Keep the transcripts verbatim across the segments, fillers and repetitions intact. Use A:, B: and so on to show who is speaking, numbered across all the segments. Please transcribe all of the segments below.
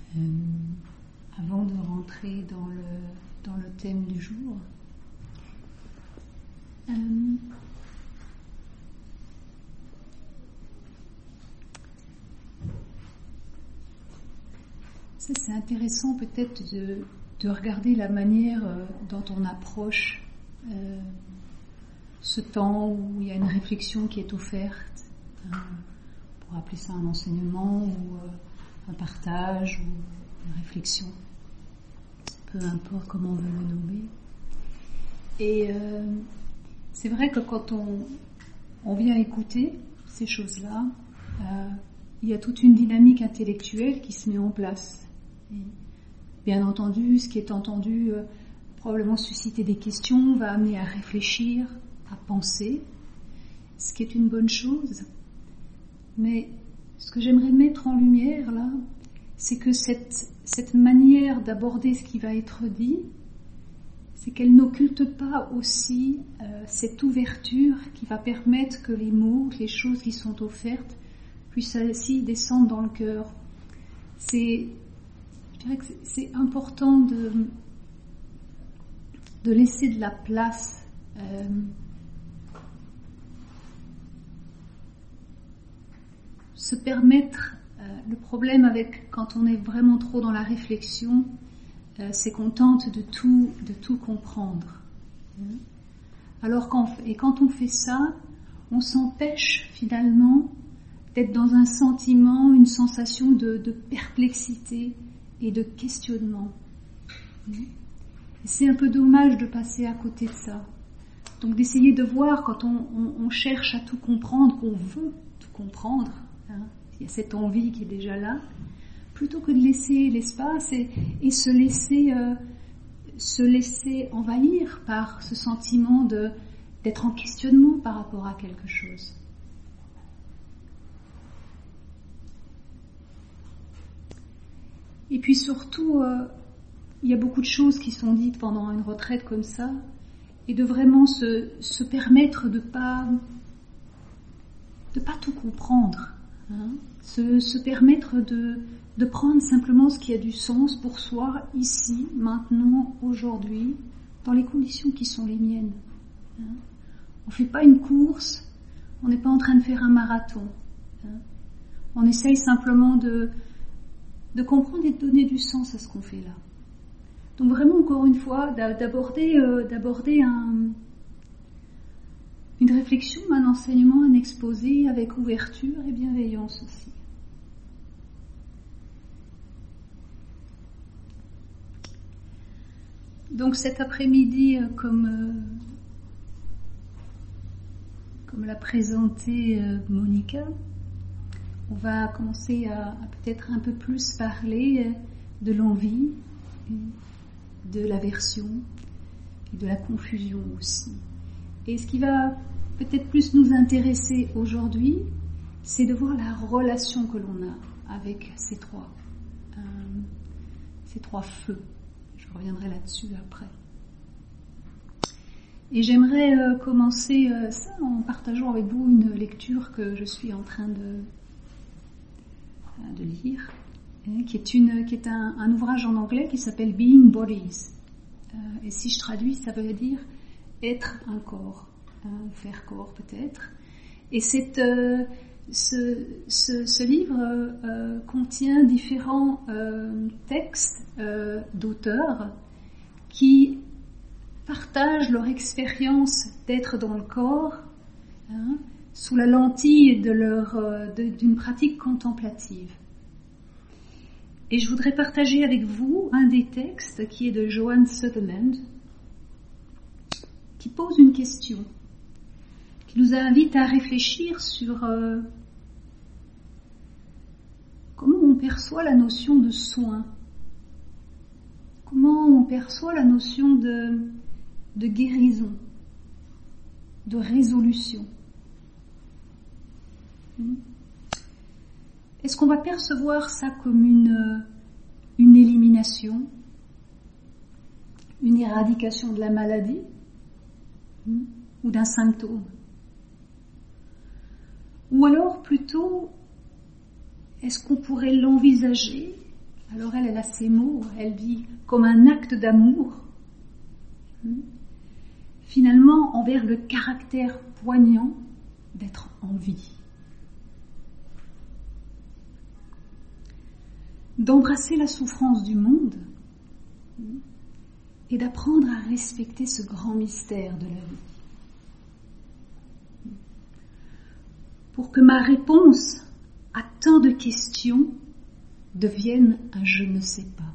A: Euh, avant de rentrer dans le, dans le thème du jour, euh, ça, c'est intéressant peut-être de, de regarder la manière dont on approche euh, ce temps où il y a une réflexion qui est offerte. Euh, on pourrait appeler ça un enseignement ou euh, un partage ou une réflexion, peu importe comment on veut le nommer. Et euh, c'est vrai que quand on, on vient écouter ces choses-là, euh, il y a toute une dynamique intellectuelle qui se met en place. Et bien entendu, ce qui est entendu euh, probablement susciter des questions, va amener à réfléchir, à penser, ce qui est une bonne chose. Mais ce que j'aimerais mettre en lumière là, c'est que cette, cette manière d'aborder ce qui va être dit, c'est qu'elle n'occulte pas aussi euh, cette ouverture qui va permettre que les mots, les choses qui sont offertes, puissent ainsi descendre dans le cœur. C'est, je dirais que c'est, c'est important de, de laisser de la place. Euh, se permettre, euh, le problème avec quand on est vraiment trop dans la réflexion, euh, c'est qu'on tente de tout, de tout comprendre. Alors quand, et quand on fait ça, on s'empêche finalement d'être dans un sentiment, une sensation de, de perplexité et de questionnement. Et c'est un peu dommage de passer à côté de ça. Donc d'essayer de voir quand on, on, on cherche à tout comprendre, qu'on veut tout comprendre, hein, il y a cette envie qui est déjà là, plutôt que de laisser l'espace et, et se laisser euh, se laisser envahir par ce sentiment de, d'être en questionnement par rapport à quelque chose. Et puis surtout, euh, il y a beaucoup de choses qui sont dites pendant une retraite comme ça, et de vraiment se, se permettre de pas de pas tout comprendre, hein, se, se permettre de, de prendre simplement ce qui a du sens pour soi, ici, maintenant, aujourd'hui, dans les conditions qui sont les miennes. Hein. On ne fait pas une course, on n'est pas en train de faire un marathon. Hein. On essaye simplement de, de comprendre et de donner du sens à ce qu'on fait là. Donc vraiment, encore une fois, d'aborder, euh, d'aborder un, une réflexion, un enseignement, un exposé avec ouverture et bienveillance aussi. Donc cet après-midi, comme, euh, comme l'a présenté euh, Monica, on va commencer à, à peut-être un peu plus parler de l'envie, de l'aversion et de la confusion aussi. Et ce qui va peut-être plus nous intéresser aujourd'hui, c'est de voir la relation que l'on a avec ces trois, euh, ces trois feux. Je reviendrai là-dessus après. Et j'aimerais euh, commencer euh, ça en partageant avec vous une lecture que je suis en train de, de lire, hein, qui est, une, qui est un, un ouvrage en anglais qui s'appelle Being Bodies. Euh, et si je traduis, ça veut dire être un corps, hein, faire corps peut-être. Et cette, euh, ce, ce, ce livre euh, contient différents euh, textes euh, d'auteurs qui partagent leur expérience d'être dans le corps, hein, sous la lentille de leur, de, d'une pratique contemplative. Et je voudrais partager avec vous un des textes qui est de Joan Sutherland, qui pose une question, qui nous invite à réfléchir sur euh, comment on perçoit la notion de soin, comment on perçoit la notion de, de guérison, de résolution. Est-ce qu'on va percevoir ça comme une, une élimination, une éradication de la maladie ou d'un symptôme? Ou alors plutôt, est-ce qu'on pourrait l'envisager Alors elle, elle a ces mots, elle dit comme un acte d'amour, finalement envers le caractère poignant d'être en vie. D'embrasser la souffrance du monde et d'apprendre à respecter ce grand mystère de la vie. Pour que ma réponse à tant de questions devienne un je ne sais pas.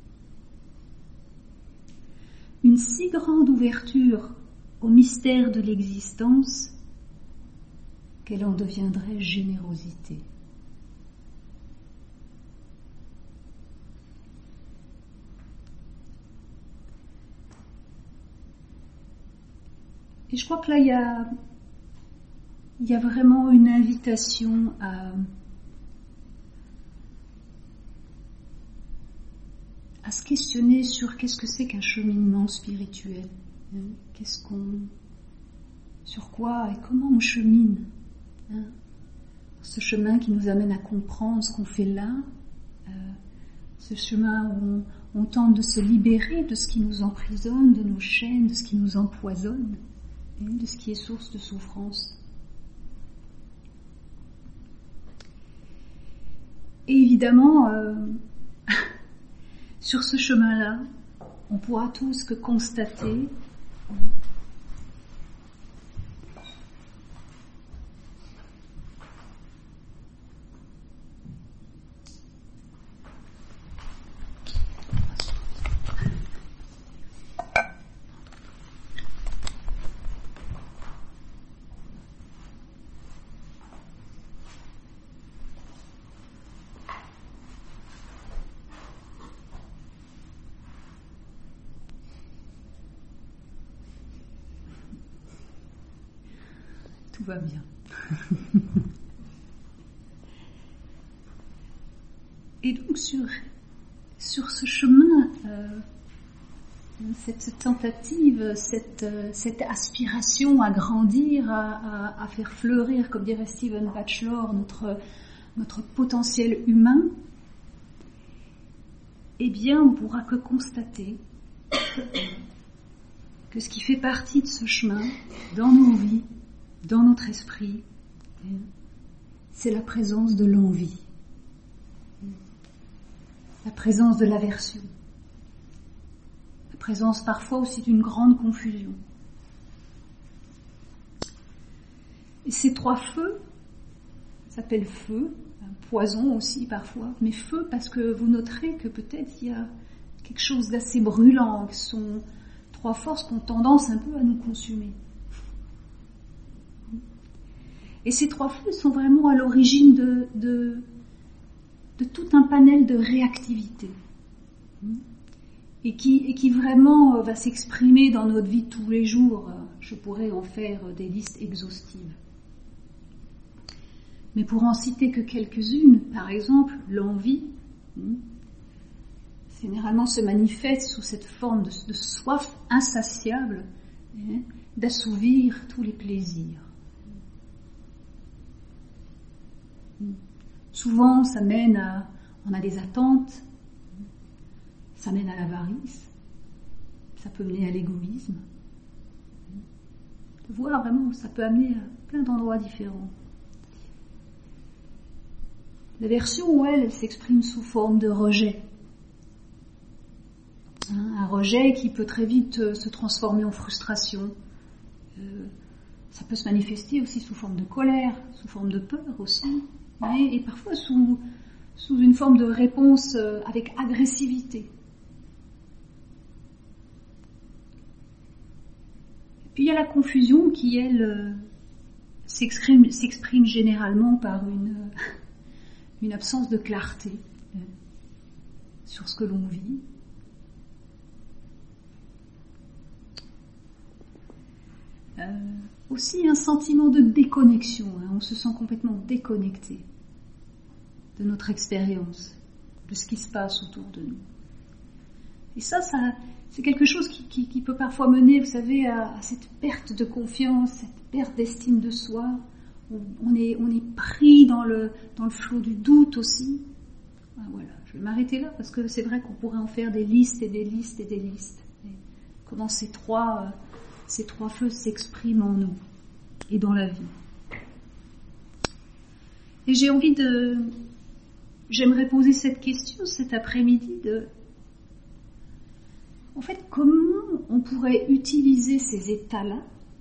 A: Une si grande ouverture au mystère de l'existence qu'elle en deviendrait générosité. Et je crois que là, il y a, il y a vraiment une invitation à, à se questionner sur qu'est-ce que c'est qu'un cheminement spirituel. Hein, qu'est-ce qu'on, sur quoi et comment on chemine. Hein, ce chemin qui nous amène à comprendre ce qu'on fait là, euh, ce chemin où on, on tente de se libérer de ce qui nous emprisonne, de nos chaînes, de ce qui nous empoisonne, de ce qui est source de souffrance. Et évidemment, euh, sur ce chemin-là, on pourra tous que constater tout va bien. Et donc sur, sur ce chemin, euh, cette tentative, cette, cette aspiration à grandir, à, à, à faire fleurir, comme dirait Stephen Batchelor, notre, notre potentiel humain, eh bien on pourra que constater que ce qui fait partie de ce chemin, dans nos vies, dans notre esprit, c'est la présence de l'envie, la présence de l'aversion, la présence parfois aussi d'une grande confusion. Et ces trois feux s'appellent feu, poison aussi parfois, mais feu parce que vous noterez que peut-être il y a quelque chose d'assez brûlant, que ce sont trois forces qui ont tendance un peu à nous consumer. Et ces trois feux sont vraiment à l'origine de, de, de tout un panel de réactivité. Et qui, et qui vraiment va s'exprimer dans notre vie de tous les jours. Je pourrais en faire des listes exhaustives. Mais pour en citer que quelques-unes, par exemple, l'envie, généralement se manifeste sous cette forme de, de soif insatiable hein, d'assouvir tous les plaisirs. Souvent, ça mène à, on a des attentes, ça mène à l'avarice, ça peut mener à l'égoïsme. Voir vraiment, ça peut amener à plein d'endroits différents. L'aversion, elle, elle s'exprime sous forme de rejet. Hein, un rejet qui peut très vite euh, se transformer en frustration. Euh, ça peut se manifester aussi sous forme de colère, sous forme de peur aussi. Et, et parfois sous, sous une forme de réponse euh, avec agressivité. Et puis il y a la confusion qui, elle, euh, s'exprime, s'exprime généralement par une, euh, une absence de clarté euh, sur ce que l'on vit. Euh, aussi un sentiment de déconnexion, hein, on se sent complètement déconnecté de notre expérience, de ce qui se passe autour de nous. Et ça, ça c'est quelque chose qui, qui, qui peut parfois mener, vous savez, à, à cette perte de confiance, cette perte d'estime de soi. On, on, est, on est pris dans le, dans le flot du doute aussi. Ah, voilà, je, vais m'arrêter là parce que c'est vrai qu'on pourrait en faire des listes et des listes et des listes. Et comment ces trois, euh, ces trois feux s'expriment en nous et dans la vie. Et j'ai envie de... J'aimerais poser cette question cet après-midi de... En fait, comment on pourrait utiliser ces états-là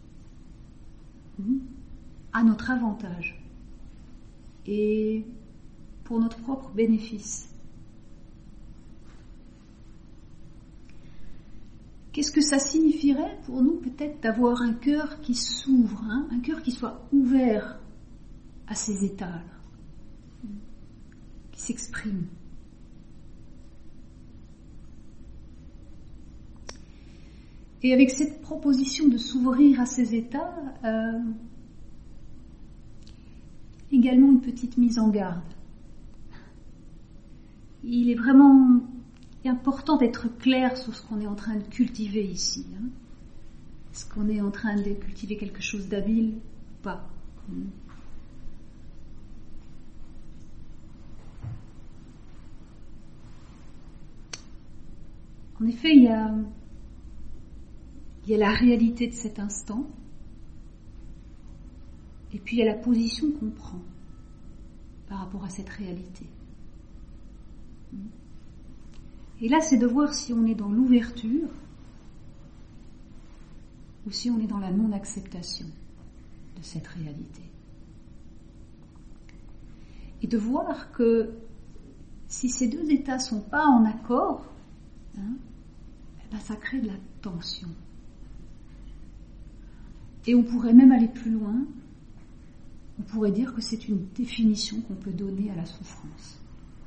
A: à notre avantage et pour notre propre bénéfice? Qu'est-ce que ça signifierait pour nous peut-être d'avoir un cœur qui s'ouvre, hein, un cœur qui soit ouvert à ces états-là, qui s'expriment? Et avec cette proposition de s'ouvrir à ces états, euh, également une petite mise en garde. Il est vraiment important d'être clair sur ce qu'on est en train de cultiver ici. Hein. Est-ce qu'on est en train de cultiver quelque chose d'habile ou pas? En effet, il y a... Il y a la réalité de cet instant, et puis il y a la position qu'on prend par rapport à cette réalité. Et là, c'est de voir si on est dans l'ouverture ou si on est dans la non-acceptation de cette réalité. Et de voir que si ces deux états ne sont pas en accord, hein, eh ben ça crée de la tension. Et on pourrait même aller plus loin, on pourrait dire que c'est une définition qu'on peut donner à la souffrance.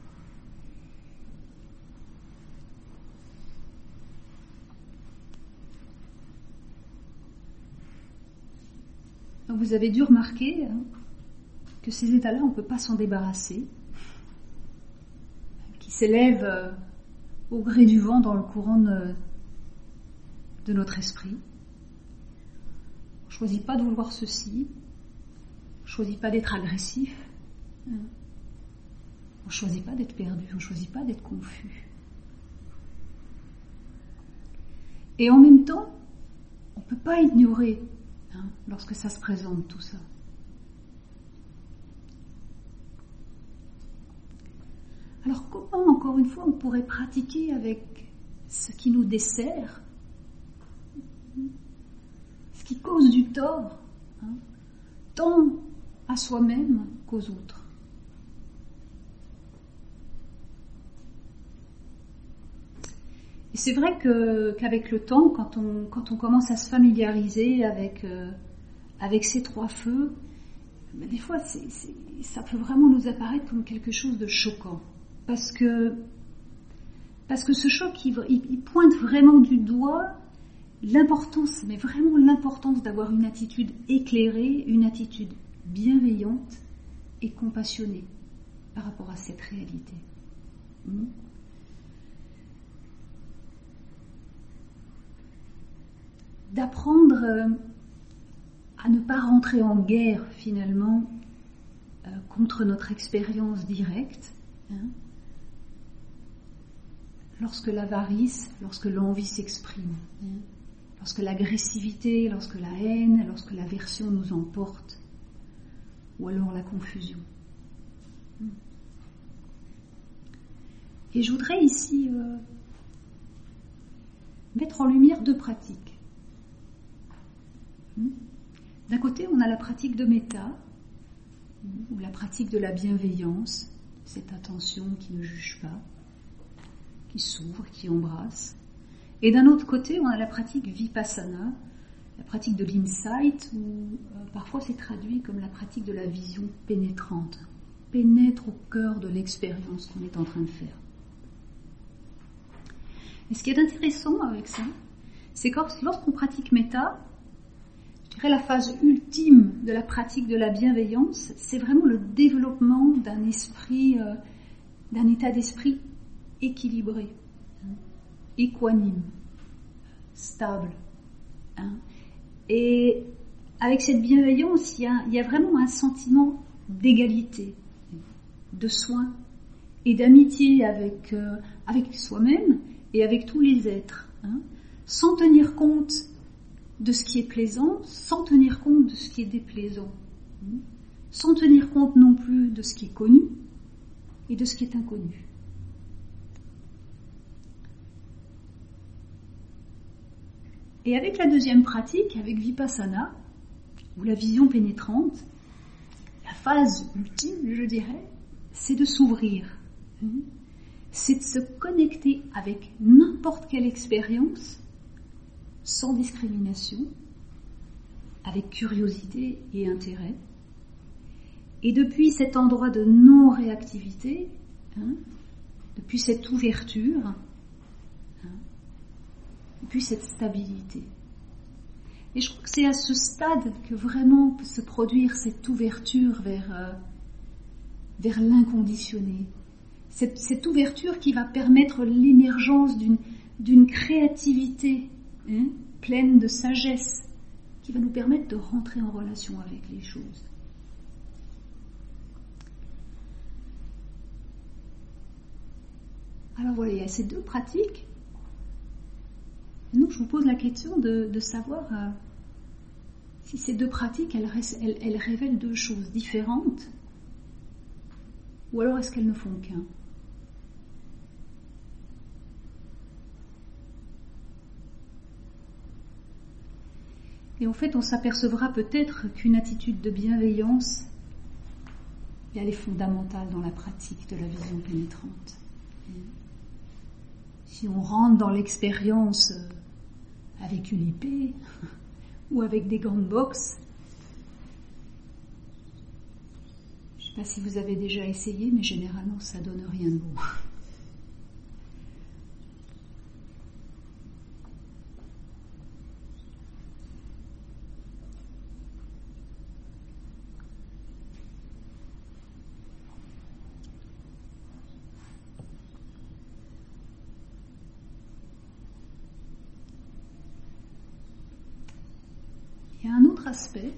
A: Donc vous avez dû remarquer hein, que ces états-là, on ne peut pas s'en débarrasser, qui s'élèvent euh, au gré du vent dans le courant de, de notre esprit. On ne choisit pas de vouloir ceci, on ne choisit pas d'être agressif, on ne choisit pas d'être perdu, on ne choisit pas d'être confus. Et en même temps, on ne peut pas ignorer hein, lorsque ça se présente tout ça. Alors comment, encore une fois, on pourrait pratiquer avec ce qui nous dessert, qui cause du tort, hein, tant à soi-même qu'aux autres. Et c'est vrai que, qu'avec le temps, quand on, quand on commence à se familiariser avec, euh, avec ces trois feux, ben des fois c'est, c'est, ça peut vraiment nous apparaître comme quelque chose de choquant. Parce que, parce que ce choc, il, il, il pointe vraiment du doigt l'importance, mais vraiment l'importance d'avoir une attitude éclairée, une attitude bienveillante et compassionnée par rapport à cette réalité. Mmh. D'apprendre euh, à ne pas rentrer en guerre finalement euh, contre notre expérience directe, hein, lorsque l'avarice, lorsque l'envie s'exprime. Hein. Lorsque l'agressivité, lorsque la haine, lorsque l'aversion nous emporte, ou alors la confusion. Et je voudrais ici euh, mettre en lumière deux pratiques. D'un côté, on a la pratique de méta, ou la pratique de la bienveillance, cette attention qui ne juge pas, qui s'ouvre, qui embrasse. Et d'un autre côté, on a la pratique vipassana, la pratique de l'insight, où euh, parfois c'est traduit comme la pratique de la vision pénétrante. Pénètre au cœur de l'expérience qu'on est en train de faire. Et ce qui est intéressant avec ça, c'est que lorsqu'on pratique méta, je dirais la phase ultime de la pratique de la bienveillance, c'est vraiment le développement d'un esprit, euh, d'un état d'esprit équilibré, hein, équanime, stable. Hein. Et avec cette bienveillance, il y a, il y a vraiment un sentiment d'égalité, de soin et d'amitié avec, euh, avec soi-même et avec tous les êtres, hein, sans tenir compte de ce qui est plaisant, sans tenir compte de ce qui est déplaisant, hein, sans tenir compte non plus de ce qui est connu et de ce qui est inconnu. Et avec la deuxième pratique, avec Vipassana, ou la vision pénétrante, la phase ultime, je dirais, c'est de s'ouvrir. C'est de se connecter avec n'importe quelle expérience, sans discrimination, avec curiosité et intérêt. Et depuis cet endroit de non-réactivité, hein, depuis cette ouverture, hein, depuis cette stabilité. Et je crois que c'est à ce stade que vraiment peut se produire cette ouverture vers, euh, vers l'inconditionné. Cette, cette ouverture qui va permettre l'émergence d'une, d'une créativité, hein, pleine de sagesse, qui va nous permettre de rentrer en relation avec les choses. Alors voilà, il y a ces deux pratiques. Donc je vous pose la question de, de savoir euh, si ces deux pratiques, elles, elles, elles révèlent deux choses différentes, ou alors est-ce qu'elles ne font qu'un ? Et en fait, on s'apercevra peut-être qu'une attitude de bienveillance, elle est fondamentale dans la pratique de la vision pénétrante. Si on rentre dans l'expérience avec une épée ou avec des gants de boxe, je ne sais pas si vous avez déjà essayé, mais généralement ça donne rien de bon. Il y a un autre aspect,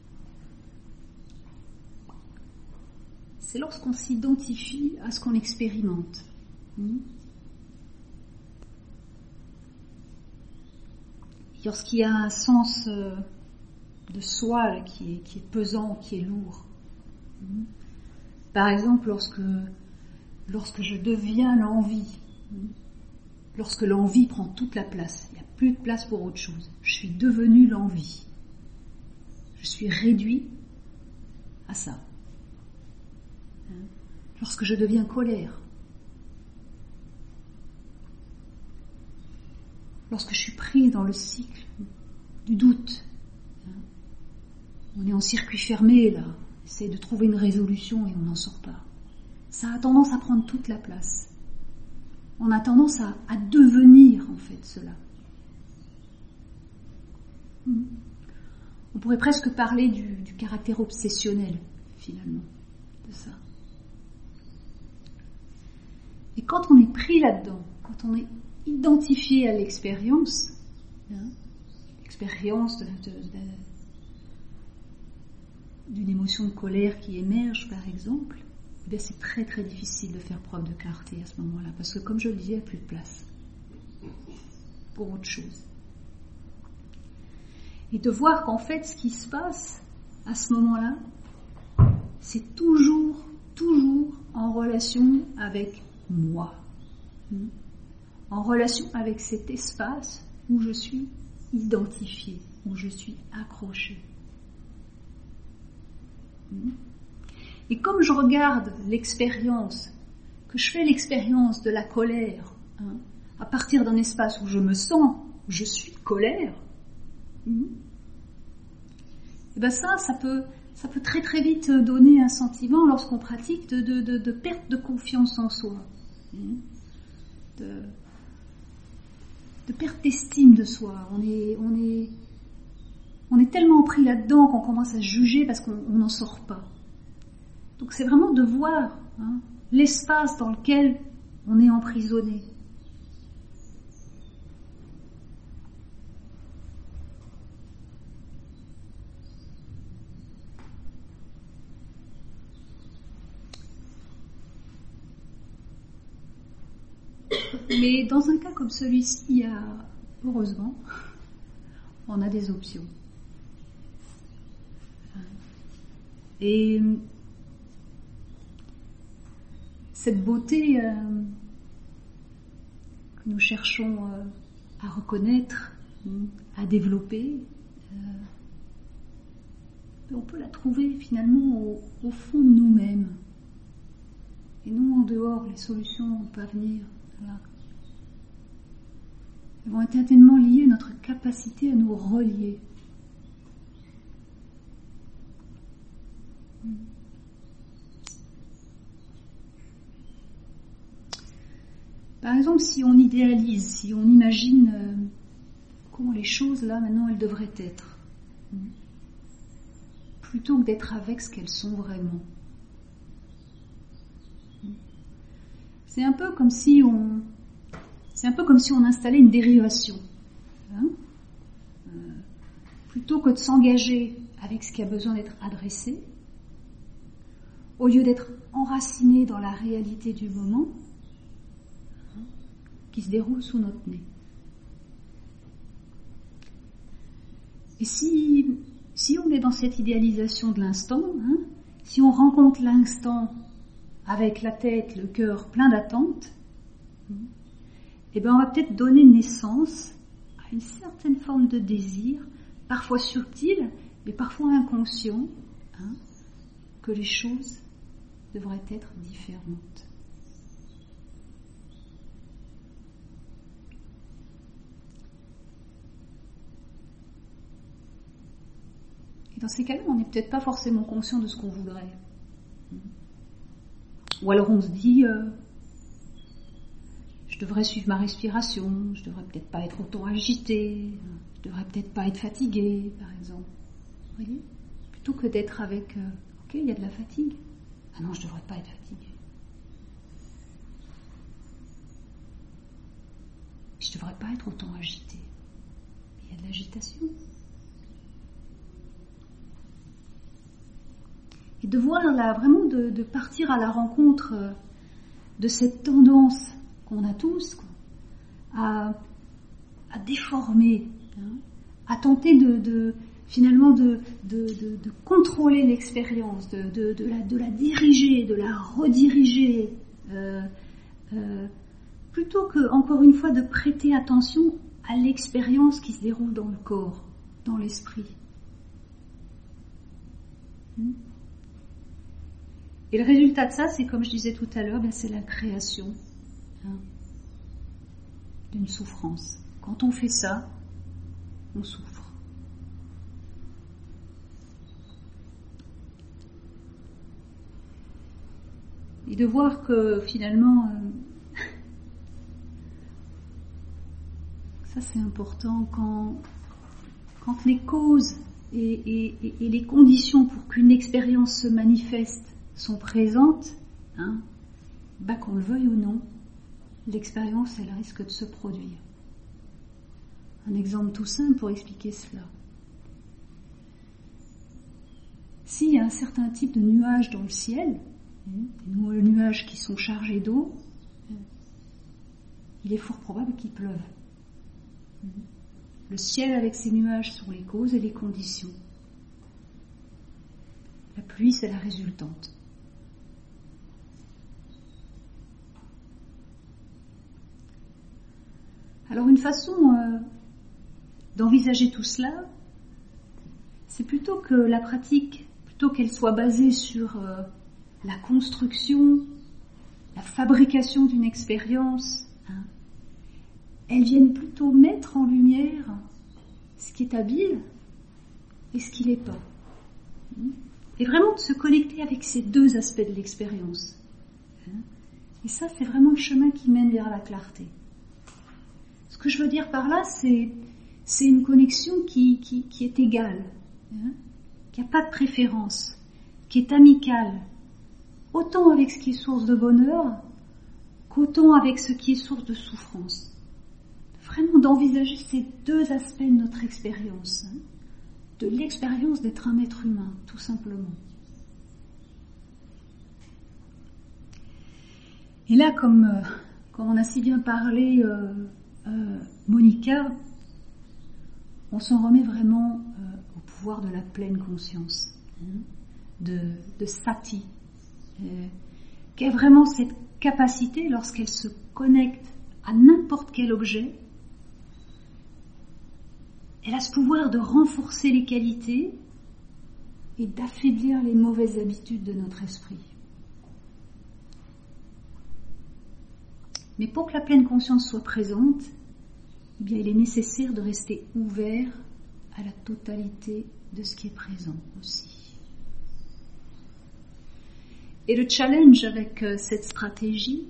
A: c'est lorsqu'on s'identifie à ce qu'on expérimente. Lorsqu'il y a un sens de soi là, qui, est, qui est pesant, qui est lourd. Par exemple, lorsque, lorsque je deviens l'envie, lorsque l'envie prend toute la place, il n'y a plus de place pour autre chose. Je suis devenu l'envie. Je suis réduit à ça. Lorsque je deviens colère, lorsque je suis prise dans le cycle du doute, on est en circuit fermé là, on essaie de trouver une résolution et on n'en sort pas. Ça a tendance à prendre toute la place. On a tendance à, à devenir en fait cela. On pourrait presque parler du, du caractère obsessionnel, finalement, de ça. Et quand on est pris là-dedans, quand on est identifié à l'expérience, hein, l'expérience de, de, de, d'une émotion de colère qui émerge, par exemple, eh bien c'est très très difficile de faire preuve de clarté à ce moment-là, parce que comme je le disais, il n'y a plus de place pour autre chose. Et de voir qu'en fait, ce qui se passe à ce moment-là, c'est toujours, toujours en relation avec moi. En relation avec cet espace où je suis identifiée, où je suis accrochée. Et comme je regarde l'expérience, que je fais l'expérience de la colère, hein, à partir d'un espace où je me sens, où je suis colère, et ben ça, ça peut, ça peut très très vite donner un sentiment lorsqu'on pratique de, de, de, de perte de confiance en soi, de, de perte d'estime de soi. On est, on est, on est tellement pris là-dedans qu'on commence à se juger parce qu'on n'en sort pas. Donc c'est vraiment de voir hein, l'espace dans lequel on est emprisonné. Mais dans un cas comme celui-ci, il y a, heureusement, on a des options. Et cette beauté euh, que nous cherchons euh, à reconnaître, à développer, euh, on peut la trouver finalement au, au fond de nous-mêmes. Et non en dehors, les solutions peuvent venir. Voilà. Elles vont être certainement liées à notre capacité à nous relier. Par exemple, si on idéalise, si on imagine euh, comment les choses là maintenant elles devraient être, plutôt que d'être avec ce qu'elles sont vraiment. C'est un peu comme si on, c'est un peu comme si on installait une dérivation. Hein euh, plutôt que de s'engager avec ce qui a besoin d'être adressé, au lieu d'être enraciné dans la réalité du moment, hein, qui se déroule sous notre nez. Et si, si on est dans cette idéalisation de l'instant, hein, si on rencontre l'instant avec la tête, le cœur plein d'attentes, eh ben on va peut-être donner naissance à une certaine forme de désir, parfois subtil, mais parfois inconscient, hein, que les choses devraient être différentes. Et dans ces cas-là, on n'est peut-être pas forcément conscient de ce qu'on voudrait. Ou alors on se dit, euh, je devrais suivre ma respiration, je devrais peut-être pas être autant agité, je devrais peut-être pas être fatigué, par exemple. Vous voyez ? Plutôt que d'être avec, euh, ok, il y a de la fatigue. Ah non, je devrais pas être fatigué. Je devrais pas être autant agité. Il y a de l'agitation. Et de voir là, vraiment de, de partir à la rencontre de cette tendance qu'on a tous, quoi, à, à déformer, hein, à tenter de, de finalement de, de, de, de contrôler l'expérience, de, de, de, la, de la diriger, de la rediriger, euh, euh, plutôt que, encore une fois, de prêter attention à l'expérience qui se déroule dans le corps, dans l'esprit. Hmm. Et le résultat de ça, c'est comme je disais tout à l'heure, ben c'est la création, hein, d'une souffrance. Quand on fait ça, on souffre. Et de voir que finalement, euh, ça c'est important, quand, quand les causes et, et, et les conditions pour qu'une expérience se manifeste sont présentes, hein, bah qu'on le veuille ou non, l'expérience, elle risque de se produire. Un exemple tout simple pour expliquer cela. S'il y a un certain type de nuages dans le ciel, des nuages qui sont chargés d'eau, il est fort probable qu'il pleuve. Le ciel avec ses nuages sont les causes et les conditions. La pluie, c'est la résultante. Alors une façon euh, d'envisager tout cela, c'est plutôt que la pratique, plutôt qu'elle soit basée sur euh, la construction, la fabrication d'une expérience, hein, elle vienne plutôt mettre en lumière ce qui est habile et ce qui l'est pas. Et vraiment de se connecter avec ces deux aspects de l'expérience. Et ça, c'est vraiment le chemin qui mène vers la clarté. Ce que je veux dire par là, c'est, c'est une connexion qui, qui, qui est égale, hein, qui n'a pas de préférence, qui est amicale, autant avec ce qui est source de bonheur, qu'autant avec ce qui est source de souffrance. Vraiment d'envisager ces deux aspects de notre expérience, hein, de l'expérience d'être un être humain, tout simplement. Et là, comme, euh, comme on a si bien parlé, euh, euh, Monica, on s'en remet vraiment euh, au pouvoir de la pleine conscience, hein, de, de Sati, euh, qui a vraiment cette capacité, lorsqu'elle se connecte à n'importe quel objet, elle a ce pouvoir de renforcer les qualités et d'affaiblir les mauvaises habitudes de notre esprit. Mais pour que la pleine conscience soit présente, eh bien, il est nécessaire de rester ouvert à la totalité de ce qui est présent aussi. Et le challenge avec cette stratégie,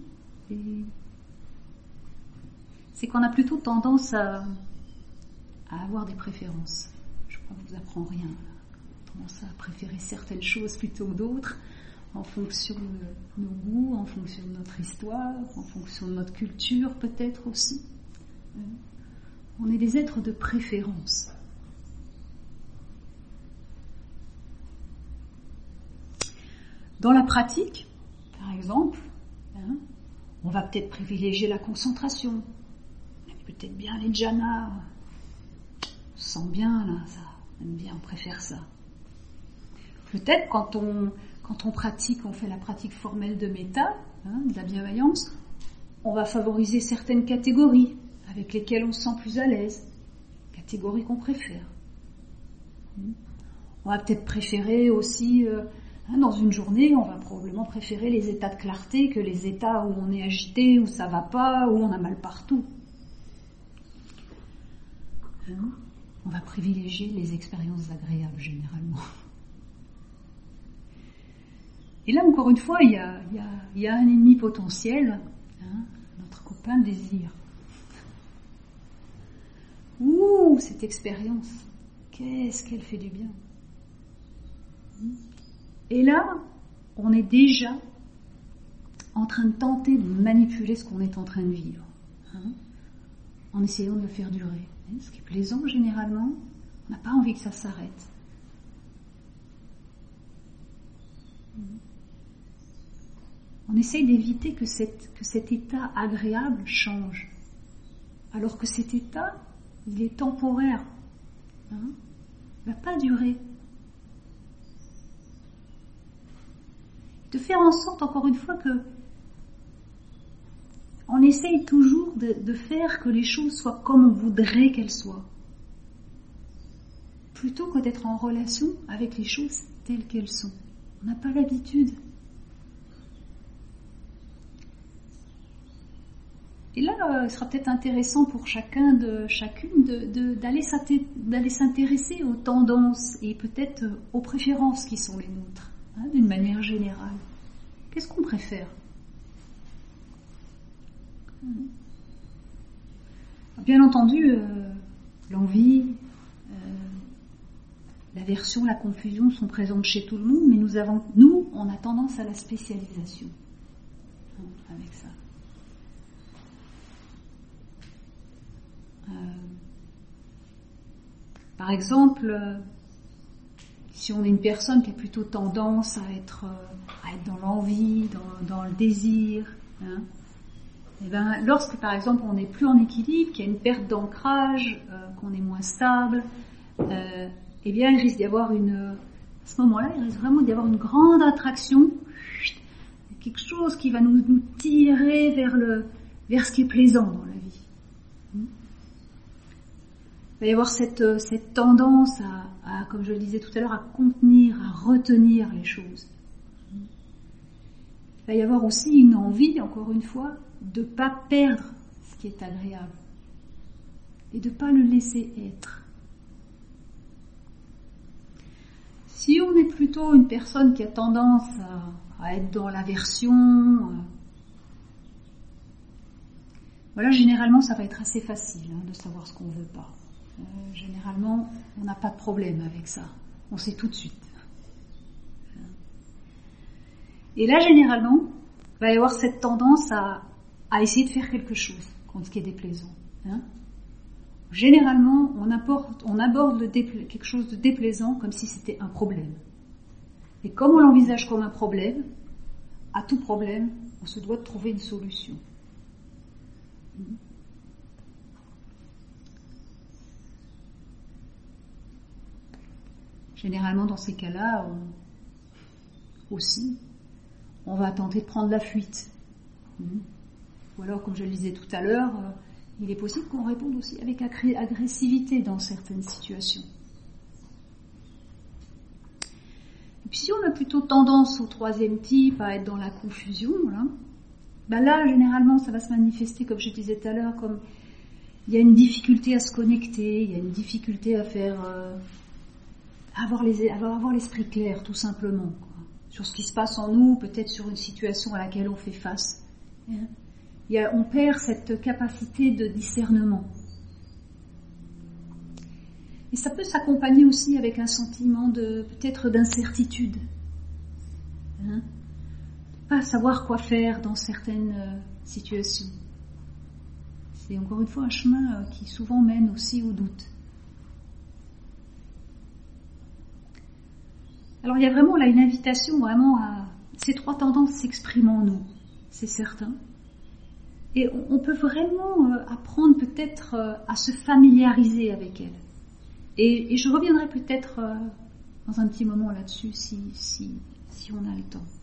A: c'est qu'on a plutôt tendance à, à avoir des préférences. Je crois que je ne vous apprends rien. On a tendance à préférer certaines choses plutôt que d'autres, en fonction de nos goûts, en fonction de notre histoire, en fonction de notre culture peut-être aussi. On est des êtres de préférence. Dans la pratique, par exemple, hein, on va peut-être privilégier la concentration. Peut-être bien les jhanas. On se sent bien là, ça. On aime bien, on préfère ça. Peut-être quand on, quand on pratique, on fait la pratique formelle de méta, hein, de la bienveillance, on va favoriser certaines catégories avec lesquelles on se sent plus à l'aise, catégories qu'on préfère. On va peut-être préférer aussi, euh, hein, dans une journée, on va probablement préférer les états de clarté que les états où on est agité, où ça va pas, où on a mal partout. Hein, on va privilégier les expériences agréables généralement. Et là, encore une fois, il y a, il y a, il y a un ennemi potentiel, hein, notre copain désir. Ouh, cette expérience, qu'est-ce qu'elle fait du bien. Et là, on est déjà en train de tenter de manipuler ce qu'on est en train de vivre, hein, en essayant de le faire durer. Ce qui est plaisant, généralement, on n'a pas envie que ça s'arrête. On essaye d'éviter que, cette, que cet état agréable change, alors que cet état, il est temporaire, hein, il ne va pas durer. De faire en sorte, encore une fois, que on essaye toujours de, de faire que les choses soient comme on voudrait qu'elles soient, plutôt que d'être en relation avec les choses telles qu'elles sont. On n'a pas l'habitude. Et là, euh, il sera peut-être intéressant pour chacun de chacune de, de, d'aller, d'aller s'intéresser aux tendances et peut-être aux préférences qui sont les nôtres, hein, d'une manière générale. Qu'est-ce qu'on préfère ? Bien entendu, euh, l'envie, euh, l'aversion, la confusion sont présentes chez tout le monde, mais nous, avons, nous, on a tendance à la spécialisation, hein, avec ça. Euh, par exemple, euh, si on est une personne qui a plutôt tendance à être, euh, à être dans l'envie, dans, dans le désir, hein, et ben, lorsque par exemple on n'est plus en équilibre, qu'il y a une perte d'ancrage, euh, qu'on est moins stable, euh, eh bien il risque d'y avoir une, à ce moment-là, il risque vraiment d'y avoir une grande attraction, quelque chose qui va nous, nous tirer vers le, vers ce qui est plaisant dans la vie. Il va y avoir cette, cette tendance à, à, comme je le disais tout à l'heure, à contenir, à retenir les choses. Il va y avoir aussi une envie, encore une fois, de ne pas perdre ce qui est agréable et de ne pas le laisser être. Si on est plutôt une personne qui a tendance à, à être dans l'aversion, euh, voilà, généralement ça va être assez facile, hein, de savoir ce qu'on ne veut pas. Euh, généralement, on n'a pas de problème avec ça. On sait tout de suite. Et là, généralement, il va y avoir cette tendance à, à essayer de faire quelque chose contre ce qui est déplaisant. Hein. Généralement, on, apporte, on aborde le dépla- quelque chose de déplaisant comme si c'était un problème. Et comme on l'envisage comme un problème, à tout problème, on se doit de trouver une solution. Généralement, dans ces cas-là, on, aussi, on va tenter de prendre la fuite. Ou alors, comme je le disais tout à l'heure, il est possible qu'on réponde aussi avec agressivité dans certaines situations. Et puis si on a plutôt tendance au troisième type, à être dans la confusion, là, ben là, généralement, ça va se manifester, comme je disais tout à l'heure, comme il y a une difficulté à se connecter, il y a une difficulté à faire... Euh, avoir, les, avoir, avoir l'esprit clair, tout simplement, quoi, sur ce qui se passe en nous, peut-être sur une situation à laquelle on fait face. Hein. Il y a, on perd cette capacité de discernement. Et ça peut s'accompagner aussi avec un sentiment de, peut-être d'incertitude. Hein, pas savoir quoi faire dans certaines euh, situations. C'est encore une fois un chemin euh, qui souvent mène aussi au doute. Alors il y a vraiment là une invitation vraiment à... Ces trois tendances s'expriment en nous, c'est certain. Et on, on peut vraiment euh, apprendre peut-être euh, à se familiariser avec elles. Et, et je reviendrai peut-être euh, dans un petit moment là-dessus si, si, si on a le temps.